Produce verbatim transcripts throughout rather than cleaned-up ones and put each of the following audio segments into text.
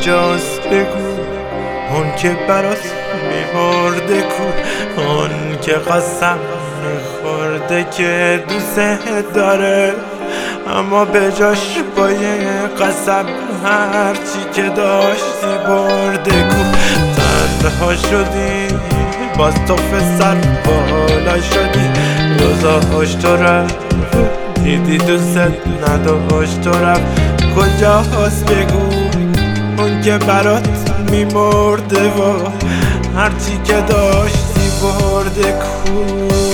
کجاست بگو اون که برات میمرده کو، اون که قسم میخورده که دوست داره اما به جاش با یه قسم هرچی که داشتی برده کو. تنها شدی باز تو سر بالا شدی، روزاش تو رفت دیدی دوست نداشت تو رفت. کجاست بگو اون که برات میمرده و هرچی که داشتی برده کو.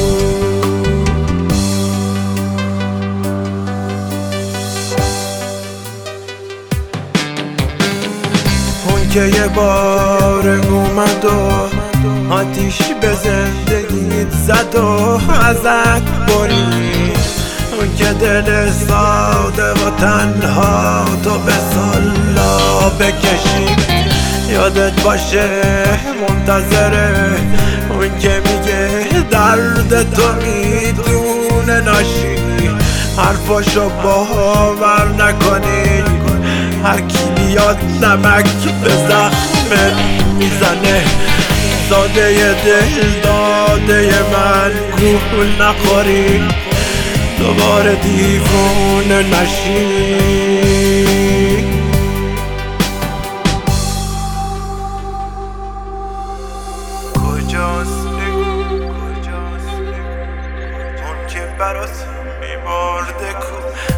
اون که یه بار اومد و آتیش به زندگیت زد و ازت برید، اون که دل ساده و تنها تو به سالا بکشید. یادت باشه منتظره اون که میگه درد تو میدونه ناشی، حرفاشو باور نکنی. هر کی بیاد نمک به زخمت میزنه، ساده دل داده من گول نخوری، دوباره دیوونه نشی. کجاست بگو اون که برات میمرده کو،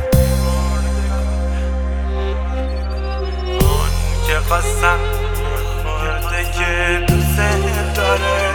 اون که قسم میخورده که دوست داره.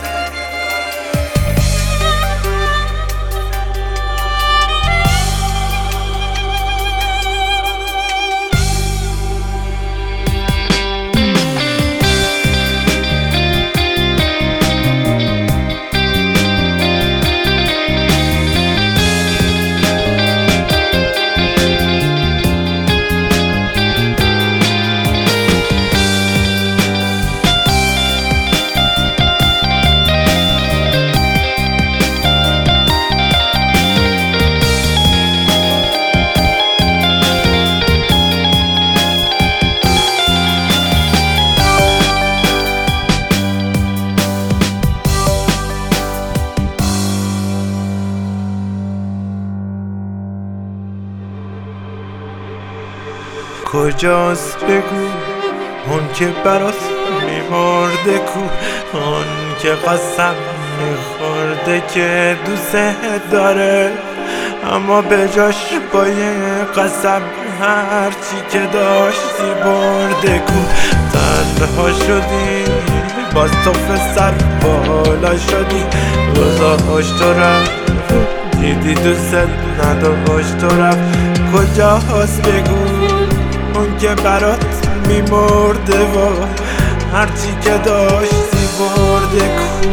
کجاست بگو اون که برات میمرده کو، اون که قسم میخورده که دوست داره اما به جاش با یه قسم هرچی که داشتی برده کو. تنها شدی باز تو سر بالا شدی، روزاش تو رفت دیدی دوست نداشت تو رفت. کجاست بگو اون که برات میمرده و هرچی که داشتی برده کو.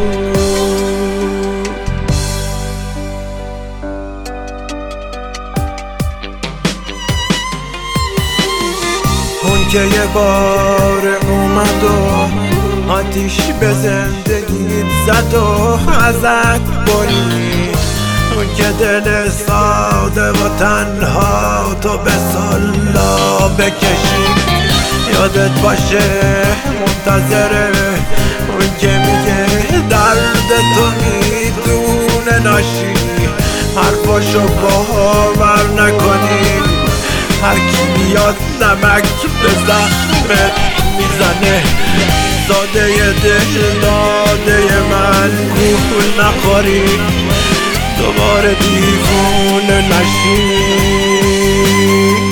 اون که یه بار اومد و آتیش به زندگیت زد و ازت برید، اون که دل ساده و تنها تو به سالا بکشید. یادت باشه منتظره اون که میگه درد تو میدونه ناشی، حرفاشو باور نکنی. هر کی بیاد نمک به زخمت میزنه، ساده دل داده من گول نخوری، دوباره دیوونه نشی.